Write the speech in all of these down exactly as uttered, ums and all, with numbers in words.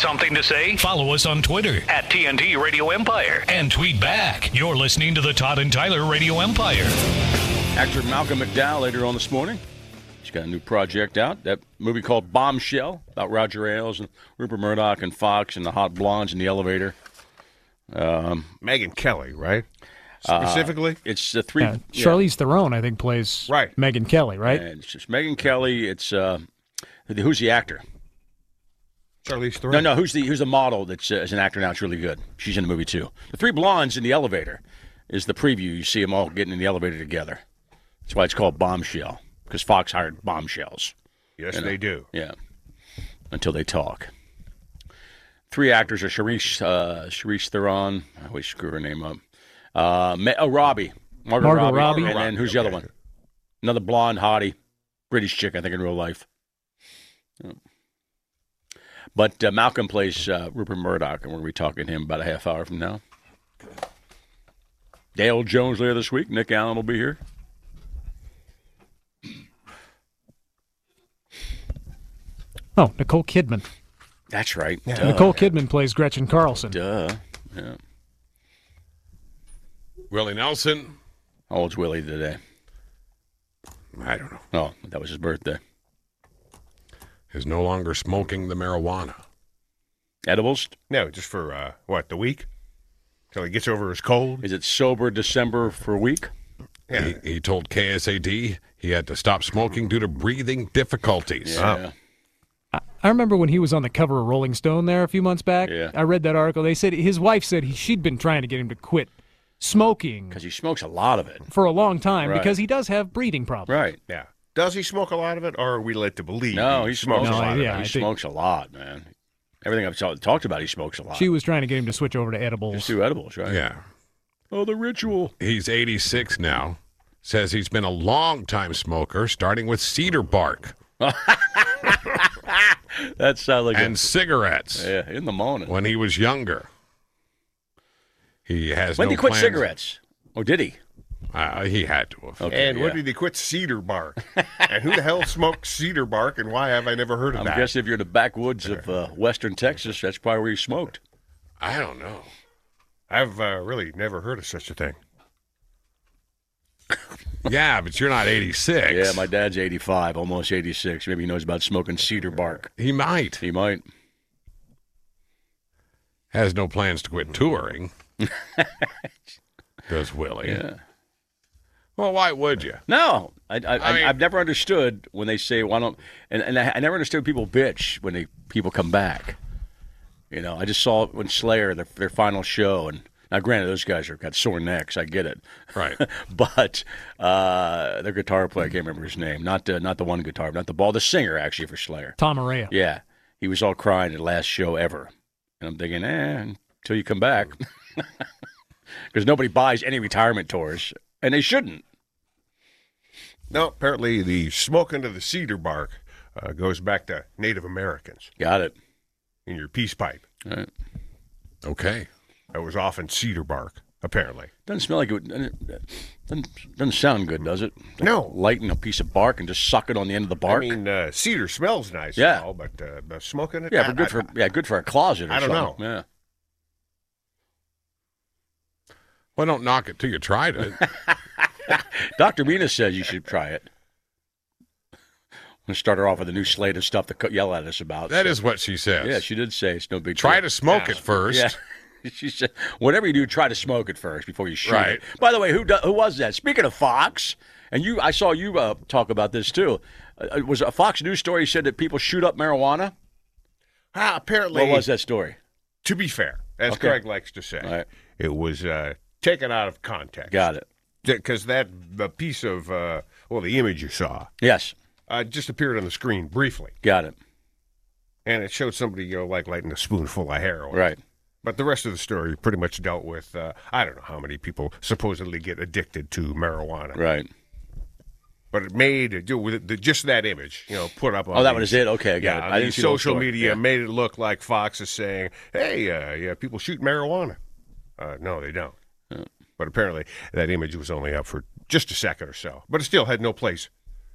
something to say? Follow us on Twitter At T N T Radio Empire. and tweet back. You're listening to the Todd and Tyler Radio Empire. Actor Malcolm McDowell later on this morning. He's got a new project out. That movie called Bombshell about Roger Ailes and Rupert Murdoch and Fox and the hot blondes in the elevator. Um, Megyn Kelly, right? Specifically? Uh, it's the three. Yeah, yeah. Charlize Theron, I think, plays Right. Megyn Kelly, right? And it's just Megyn Kelly. It's uh, who's the actor? Charlize Theron. No, no. Who's the who's the model that's uh, is an actor now? It's really good. She's in the movie too. The three blondes in the elevator is the preview. You see them all getting in the elevator together. That's why it's called Bombshell, because Fox hired bombshells. Yes, You know? they do. Yeah, until they talk. Three actors are Charlize, uh, Charlize Theron. I always screw her name up. Uh, Ma- oh, Robbie. Margot, Margot Robbie. Robbie. And then who's the other Okay. one? Another blonde hottie. British chick, I think, in real life. Yeah. But uh, Malcolm plays uh, Rupert Murdoch, and we're going to be talking to him about a half hour from now. Dale Jones later this week. Nick Allen will be here. Oh, Nicole Kidman. That's right. Yeah. Duh. Nicole Kidman plays Gretchen Carlson. Duh. Yeah. Willie Nelson. How old's Willie today? I don't know. Oh, that was his birthday. Is no longer smoking the marijuana. Edibles? No, just for, uh, what, the week? Till he gets over his cold? Is it sober December for a week? Yeah. He, he told K S A D he had to stop smoking due to breathing difficulties. Yeah. I remember when he was on the cover of Rolling Stone there a few months back. Yeah. I read that article. They said his wife said he, she'd been trying to get him to quit smoking Because he smokes a lot of it. for a long time Right. because he does have breathing problems. Right. Yeah. Does he smoke a lot of it, or are we led to believe No, he, he smokes smokes No, a lot. yeah, of it. I He think- smokes a lot, man. Everything I've ta- talked about, he smokes a lot. She was trying to get him to switch over to Just edibles. do edibles, right? Yeah. Oh, the ritual. He's eighty-six now. Says he's been a long time smoker, starting with cedar bark That sounds like and cigarettes a, yeah, in the morning. when he was younger. He has When no did he quit plans- cigarettes? Or did he? Uh, he had to have. Okay, And yeah. when did he quit cedar bark? And who the hell smokes cedar bark, and why have I never heard of I'm that? guessing if you're in the backwoods of uh, western Texas, that's probably where he smoked. I don't know. I've uh, really never heard of such a thing. Yeah, but you're not eighty-six. Yeah, my dad's eighty-five, almost eighty-six. Maybe he knows about smoking cedar bark. He might. He might. Has no plans to quit touring. Does Willie? Yeah. Well, why would you? No, I, I, I mean- I've never understood when they say, "Why don't?" And, and I, I never understood people bitch when they people come back. You know, I just saw it when Slayer their their final show, and now granted those guys are got sore necks, I get it, Right. but uh, their guitar player, I can't remember his name, not the, not the one guitar, not the ball, the singer actually for Slayer. Tom Araya. Yeah, he was all crying at the last show ever, and I'm thinking, eh, until you come back, because nobody buys any retirement tours, and they shouldn't. No, apparently the smoking of the cedar bark uh, goes back to Native Americans Got it. in your peace pipe. All right. Okay. That was often cedar bark, apparently. Doesn't smell like it. would- Doesn't doesn't sound good, does it? No. Lighten a piece of bark and just suck it on the end of the bark. I mean, uh, cedar smells nice, Yeah. and all, but uh, but smoking it, yeah, I- but good I- for yeah, good for a closet. Or I don't something. know. Well, don't knock it till you tried it. Yeah. Doctor Mina says you should try it. I'm gonna start her off with a new slate of stuff to co- yell at us about. That so- is what she says. Yeah, she did say it's no big. Try deal. to smoke it first. Yeah. She said, whatever you do, try to smoke it first before you shoot Right. it. By the way, who do, who was that? Speaking of Fox, and you, I saw you uh, talk about this too. Uh, it was a Fox News story said that people shoot up marijuana. Ah, apparently, What was that story? to be fair, as Okay. Craig likes to say, All right. it was uh, taken out of context. Got it. Because that the piece of, uh, well, the image you saw Yes, uh, just appeared on the screen briefly. got it. And it showed somebody, you know, like lighting a spoonful of heroin. Right. But the rest of the story pretty much dealt with, uh, I don't know how many people supposedly get addicted to marijuana. Right. But it made, do with the, just that image, you know, put up on Oh, that these- was it? Okay, I got yeah, it. on I didn't these see the whole social story. media Yeah. made it look like Fox is saying, hey, uh, yeah, people shoot marijuana. Uh, no, they don't. Yeah. But apparently that image was only up for just a second or so. But it still had no place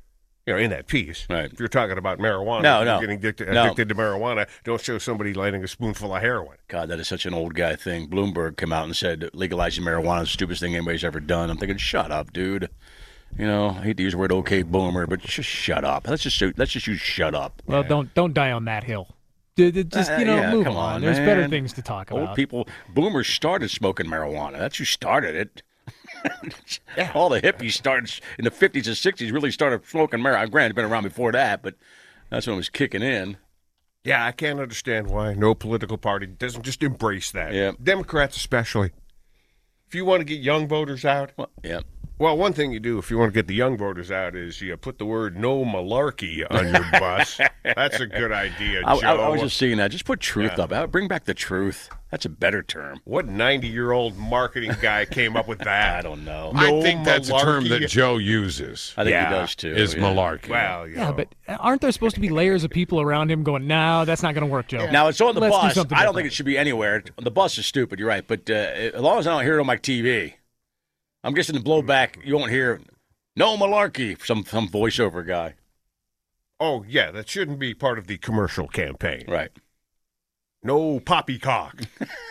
You know, in that piece. Right. If you're talking about marijuana, No, you're no. getting addicted, No. addicted to marijuana, don't show somebody lighting a spoonful of heroin. God, that is such an old guy thing. Bloomberg came out and said legalizing marijuana is the stupidest thing anybody's ever done. I'm thinking, shut up, dude. You know, I hate to use the word "okay, boomer," but just shut up. Let's just let's just use "shut up." Well, don't don't die on that hill. D- d- Just you know, Uh, yeah, move come on. on, There's man. better things to talk Old about. people, boomers started smoking marijuana. That's who started it. All the hippies started in the fifties and sixties. Really started smoking marijuana. Granted, it's been around before that, but that's when it was kicking in. Yeah, I can't understand why no political party doesn't just embrace that. Yeah. Democrats especially. If you want to get young voters out, Well, yeah. well, one thing you do if you want to get the young voters out is you put the word "no malarkey" on your bus. That's a good idea, I, Joe. I, I was just seeing that. Just put truth Yeah. up. Uh, Bring back the truth. That's a better term. What ninety-year-old marketing guy came up with that? I don't know. No I think that's a term malarkey. that Joe uses. I think Yeah. he does too. Is yeah. malarkey. Well, you Yeah, know. but aren't there supposed to be layers of people around him going, no, that's not going to work, Joe? Now it's on the Let's do bus. I don't something think different. it should be anywhere. The bus is stupid. You're right, but uh, as long as I don't hear it on my T V, I'm guessing the blowback. You won't hear no malarkey. Some some voiceover guy. Oh, yeah, that shouldn't be part of the commercial campaign. Right. No poppycock.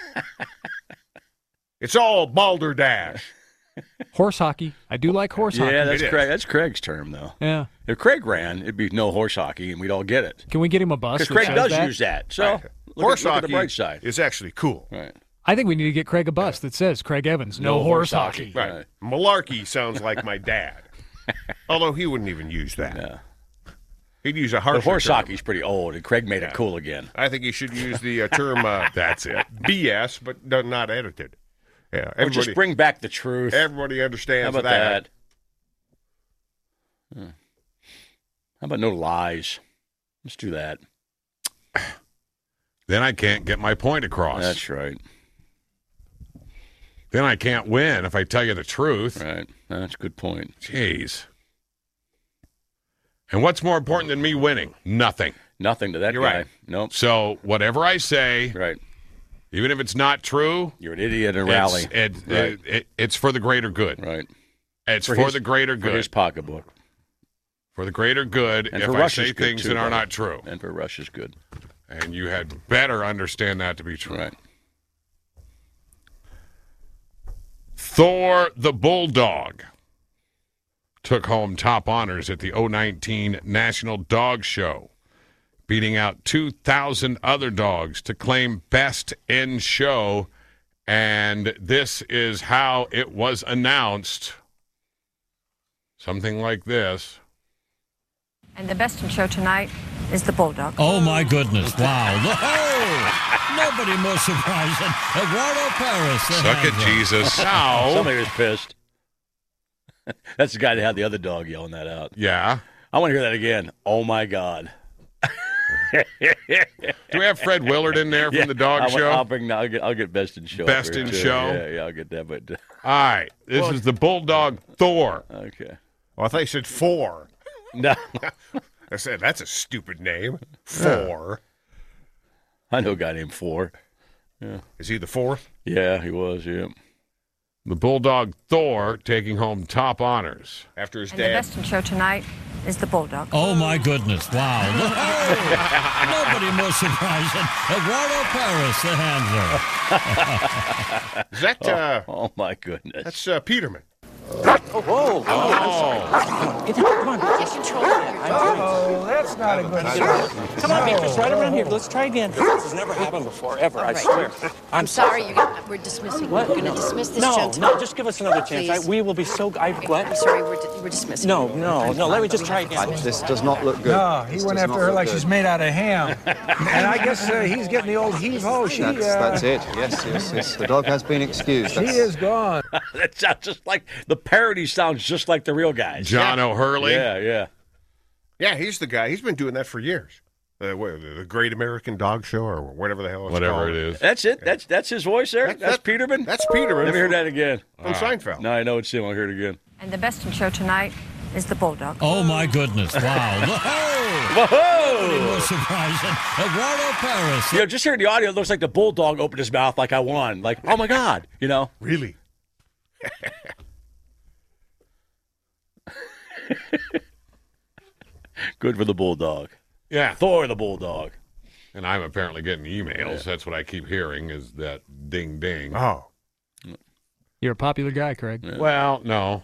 It's all balderdash. Horse hockey. I do like horse hockey. Yeah, that's It is. Craig. That's Craig's term, though. Yeah. If Craig ran, it'd be no horse hockey, and we'd all get it. Can we get him a bus? Because that Craig says does that? use that. So Right. look, Horse at, look at hockey the bright side. is actually cool. Right. I think we need to get Craig a bus that says Craig Evans, no, No horse, horse hockey. hockey. Right. Malarkey sounds like my dad. Although he wouldn't even use that. Yeah. He'd use a The harsher horse term. hockey's pretty old, and Craig made it cool again. I think he should use the uh, term uh, That's it. B S, but no- not edited. Yeah, Or everybody, just bring back the truth. everybody How understands about that? Hmm. How about no lies? Let's do that. Then I can't get my point across. That's right. Then I can't win if I tell you the truth. Right. That's a good point. Jeez. And what's more important than me winning? Nothing. Nothing to that You're guy. right. Nope. So whatever I say, Right. even if it's not true, You're an idiot at a it's, rally. it, Right. it, it, it's for the greater good. Right. It's For for, his- the greater For good. his pocketbook. For the greater good And if for I Russia's say good, things too, that are buddy. not true. And for Russia's good. And you had better understand that to be true. Right. Thor the Bulldog took home top honors at the oh nineteen National Dog Show, beating out two thousand other dogs to claim Best in Show. And this is how it was announced. Something like this. And the best in show tonight is the Bulldog. Oh, my goodness. Wow. Oh, nobody more surprising. Eduardo Paris. the Suck it, handler. Jesus. Now, Somebody was pissed. That's the guy that had the other dog yelling that out. yeah. I want to hear that again. Oh, my God. Do we have Fred Willard in there from Yeah, the dog I'll, show? I'll bring. I'll get. I'll get best in show. up Best here, in too. show? Yeah, yeah. I'll get that. But uh, All right. This is the Bulldog Thor. okay. Well, I thought you said four. No, I said that's a stupid name. Four. I know a guy named Four. Is he the fourth? Yeah, he was. Yeah. The Bulldog Thor taking home top honors. After his And the dad. best in show tonight is the Bulldog. Oh, my goodness. Wow. Oh, nobody more surprising. Eduardo Paris, the handler. Is that, uh, Oh my goodness. that's uh, Peterman. Come on, Beatrice, right around here. Let's try again. This has never happened before, ever, I swear. I'm sorry, you're gonna, we're dismissing. What? We're going to dismiss this No, gentleman. no, just give us another chance. I, Please. we will be so... I, I'm what? sorry, we're, di- we're dismissing. No, no, no, let me just try again. This does not look good. No, he This went does after not her look like good. she's made out of ham. And I guess uh, he's getting the old heave-ho. She, That's, uh, that's it. Yes, yes, yes. The dog has been excused. she That's- is gone. That sounds just like the parody. Sounds just like the real guys. John O'Hurley. Yeah, yeah. Yeah, he's the guy. He's been doing that for years. Uh, what, the Great American Dog Show or whatever the hell it's Whatever called. it is. That's it. That's that's his voice there. That's, That's- Peterman. That's Peterman. Let me hear that again. From Seinfeld. No, I know it's him. I'll hear it again. And the best in show tonight is the Bulldog. Oh, my goodness. Wow. Oh, nobody more surprising. Eduardo Paris. You know, just hearing the audio, it looks like the bulldog opened his mouth like I won. Like, oh my God, you know. Really? Good for the bulldog. Yeah. Thor the bulldog. And I'm apparently getting emails. Yeah. That's what I keep hearing is that ding ding. Oh. You're a popular guy, Craig. Yeah. Well, no.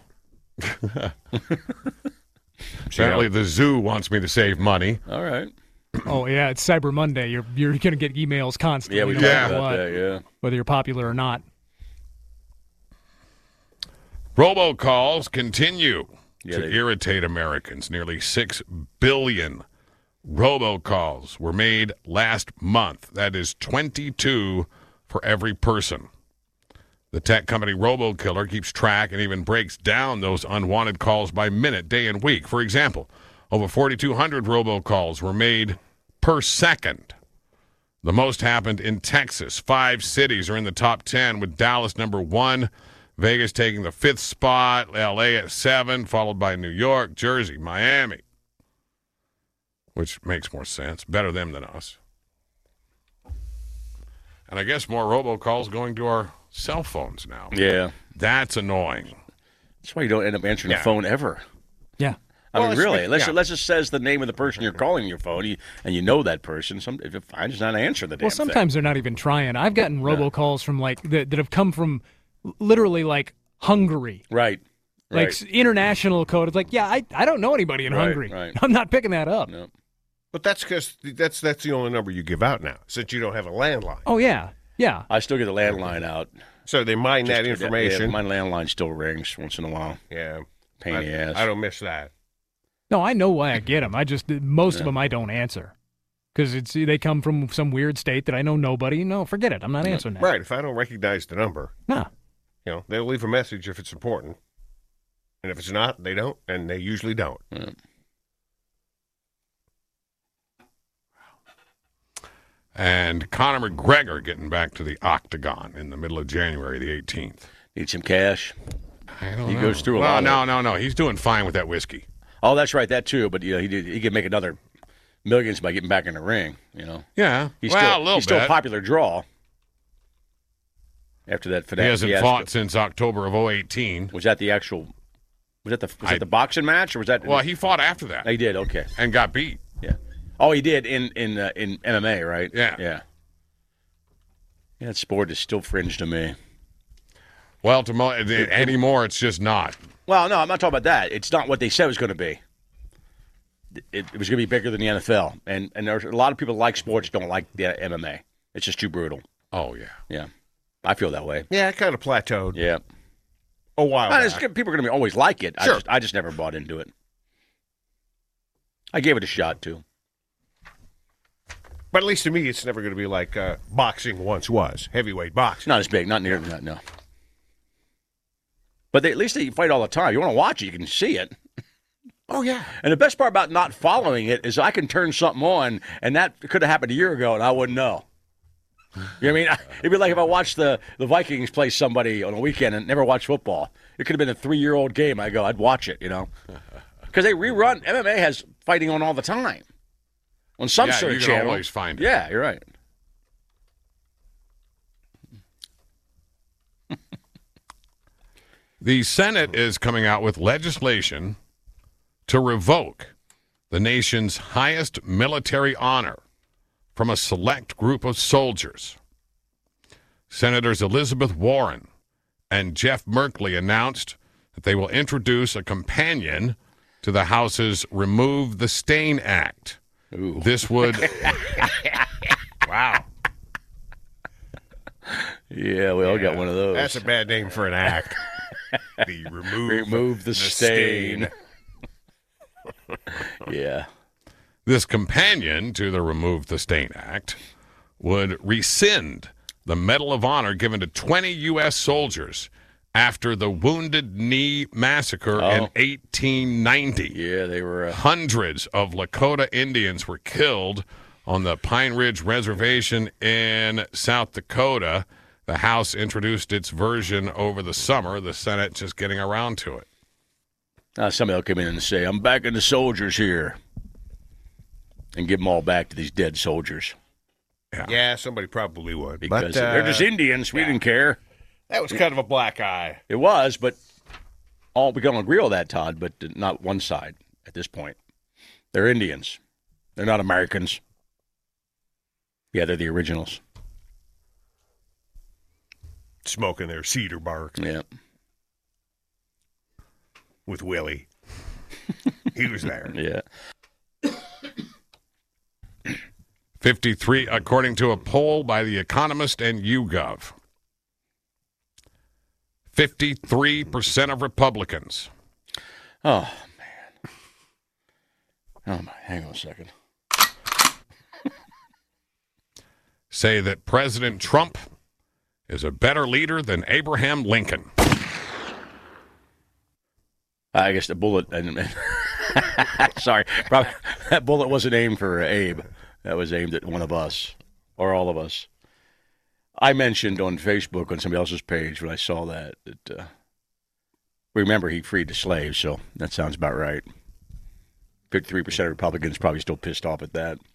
Apparently the zoo wants me to save money. All right. Oh, yeah, it's Cyber Monday. You're you're going to get emails constantly. Yeah, we no talked matter about what, that, yeah. whether you're popular or not. Robocalls continue yeah, to they... irritate Americans. Nearly six billion robocalls were made last month. That is twenty-two for every person. The tech company RoboKiller keeps track and even breaks down those unwanted calls by minute, day, and week. For example, over forty-two hundred robocalls were made per second. The most happened in Texas. Five cities are in the top ten, with Dallas number one, Vegas taking the fifth spot, L A at seven, followed by New York, Jersey, Miami, which makes more sense. Better them than us. And I guess more robocalls going to our cell phones now. Yeah. That's annoying. That's why you don't end up answering yeah. the phone ever. Yeah. I well, mean, really, unless, yeah. unless it says the name of the person you're calling your phone, you, and you know that person, some, if it finds, just not answer the damn Well, sometimes thing. they're not even trying. I've gotten robocalls from, like, that, that have come from literally, like, Hungary. Right. Like, right. international code. It's like, yeah, I, I don't know anybody in right, Hungary. Right. I'm not picking that up. No. But that's because that's, that's the only number you give out now, since you don't have a landline. Oh, yeah. Yeah. I still get the landline out. So they mine Just, that information. Yeah, my landline still rings once in a while. Yeah. Pain I, in the ass. I don't miss that. No, I know why I get them. I just, most yeah. of them I don't answer. Because it's they come from some weird state that I know nobody. No, forget it. I'm not answering that. Right. If I don't recognize the number, no. You know, they'll leave a message if it's important. And if it's not, they don't. And they usually don't. Yeah. And Conor McGregor getting back to the octagon in the middle of January the eighteenth. Need some cash? I don't he know. goes through a well, lot. no, of no, no. He's doing fine with that whiskey. Oh, that's right. That too. But you know, he did. He could make another millions by getting back in the ring. You know. Yeah. He's well, still, a little he's bit. still a popular draw. After that, he hasn't fiasco. fought since October of oh eighteen. Was that the actual? Was that the? Was I, that the boxing match, or was that? Well, he fought after that. He did. Okay. And got beat. Yeah. Oh, he did in in uh, in M M A, right? Yeah. Yeah. Yeah, that sport is still fringe to me. Well, to mo- anymore, it's just not. Well, no, I'm not talking about that. It's not what they said it was going to be. It, it was going to be bigger than the N F L, and and there's a lot of people that like sports don't like the M M A. It's just too brutal. Oh yeah, yeah. I feel that way. Yeah, it kind of plateaued. Yeah. A while well, back. People are going to always like it. Sure. I just, I just never bought into it. I gave it a shot too. But at least to me, it's never going to be like uh, boxing once was. Heavyweight boxing. Not as big. Not near that, no. But they, at least they fight all the time. You want to watch it, you can see it. Oh, yeah. And the best part about not following it is I can turn something on, and that could have happened a year ago, and I wouldn't know. You know what I mean? It'd be like if I watched the, the Vikings play somebody on a weekend and never watched football. It could have been a three-year-old game. I go, I'd watch it, you know? Because they rerun. M M A has fighting on all the time. On some yeah, sort you of can channel. always find it. Yeah, you're right. The Senate is coming out with legislation to revoke the nation's highest military honor from a select group of soldiers. Senators Elizabeth Warren and Jeff Merkley announced that they will introduce a companion to the House's Remove the Stain Act. Ooh. This would... Wow. Yeah, we all got one of those. That's a bad name for an act. The remove, Remove the, the stain. stain. Yeah. This companion to the Remove the Stain Act would rescind the Medal of Honor given to twenty U S soldiers after the Wounded Knee Massacre Oh. in eighteen ninety. Yeah, they were... Uh... Hundreds of Lakota Indians were killed on the Pine Ridge Reservation in South Dakota. The House introduced its version over the summer. The Senate just getting around to it. Now somebody will come in and say, I'm backing the soldiers here. And give them all back to these dead soldiers. Yeah, yeah somebody probably would. Because but, uh, they're just Indians. We yeah. didn't care. That was kind of a black eye. It was, but all we can agree on that, Todd, but not one side at this point. They're Indians. They're not Americans. Yeah, they're the originals. Smoking their cedar bark. Yeah. With Willie. He was there. Yeah. fifty-three, according to a poll by The Economist and YouGov. fifty-three percent of Republicans. Oh, man. Oh, my. Hang on a second. Say that President Trump is a better leader than Abraham Lincoln. I guess the bullet. Sorry, probably that bullet wasn't aimed for Abe. That was aimed at one of us, or all of us. I mentioned on Facebook on somebody else's page when I saw that that uh, remember he freed the slaves, so that sounds about right. Fifty-three percent of Republicans probably still pissed off at that.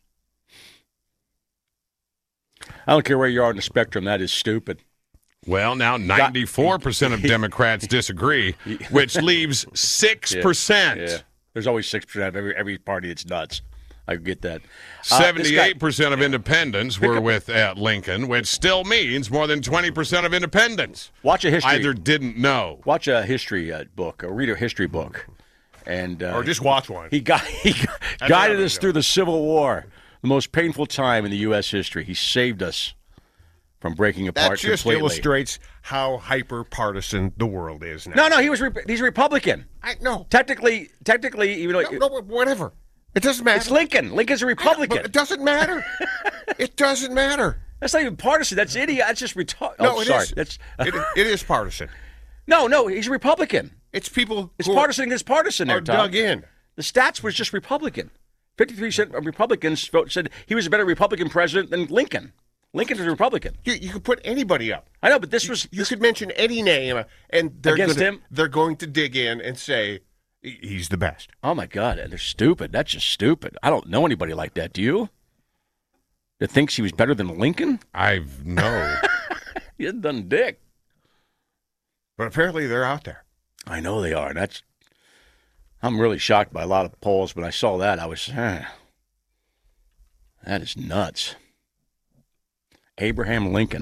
I don't care where you are on the spectrum. That is stupid. Well, now ninety-four percent of Democrats disagree, which leaves six percent. Yeah, yeah. There's always six percent of every, every party that's nuts. I get that. seventy-eight percent uh, of independents were with uh, Lincoln, which still means more than twenty percent of independents watch a history. either didn't know. Watch a history uh, book, or read a history book. and uh, Or just watch one. He, gu- he gu- guided us through the Civil War, the most painful time in the U S history. He saved us from breaking apart That just completely. illustrates how hyper-partisan the world is now. No, no, he was re- he's a Republican. I know. Technically, technically, even though No, no, whatever. It doesn't matter. it's Lincoln. Lincoln's a Republican. But it doesn't matter. It doesn't matter. That's not even partisan. That's idiot. That's just retarded. No, oh, it sorry. is. That's it, it is partisan. no, no. He's a Republican. It's people It's who partisan against partisan. are There, Tom. dug in. The stats was just Republican. Fifty-three percent of Republicans vote, said he was a better Republican president than Lincoln. Lincoln was a Republican. You, you could put anybody up. I know, but this was You could mention any name, and they're Against gonna, him? They're going to dig in and say "He- he's the best. oh my God, and they're stupid. That's just stupid. I don't know anybody like that. Do you? That thinks he was better than Lincoln? I've no. He hasn't done dick. But apparently they're out there. I know they are. That's. I'm really shocked by a lot of polls. When I saw that, I was, eh, that is nuts. Abraham Lincoln.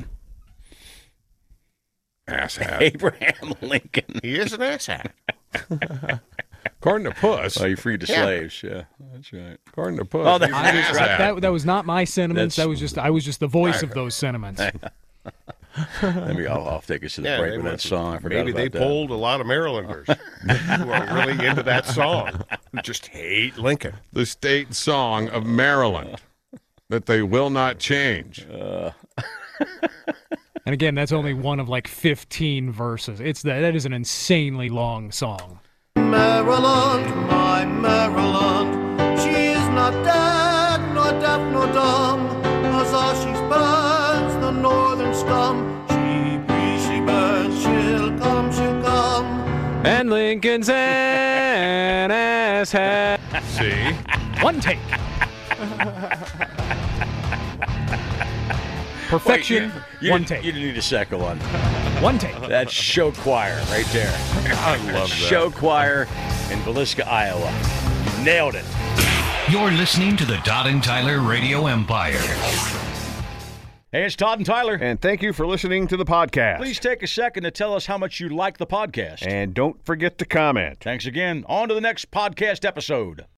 Asshat. Abraham Lincoln. He is an asshat. According to Puss. Oh, he freed the Yeah. slaves. Yeah, that's right. According to Puss. Oh, that- he's an I, asshat. that, that was not my sentiments. That's- That was just I was just the voice of those sentiments. Maybe I'll, I'll take us to the Yeah, break they with that went- song. I forgot Maybe about they that. polled a lot of Marylanders who are really into that song, who just hate Lincoln. The state song of Maryland that they will not change. Uh, And again, that's only one of like fifteen verses. It's that that is an insanely long song. Maryland, my Maryland, she is not dead, nor deaf, nor dumb. Huzzah, she burns the northern scum. She breathes, she burns, she'll come, she'll come. And Lincoln's an asshat. See? One take. Perfection. Wait, you, you one didn't- take. You didn't need a second one. One take. That's show choir right there. I love that. Show choir in Villisca, Iowa. Nailed it. You're listening to the Todd and Tyler Radio Empire. Hey, it's Todd and Tyler. And thank you for listening to the podcast. Please take a second to tell us how much you like the podcast. And don't forget to comment. Thanks again. On to the next podcast episode.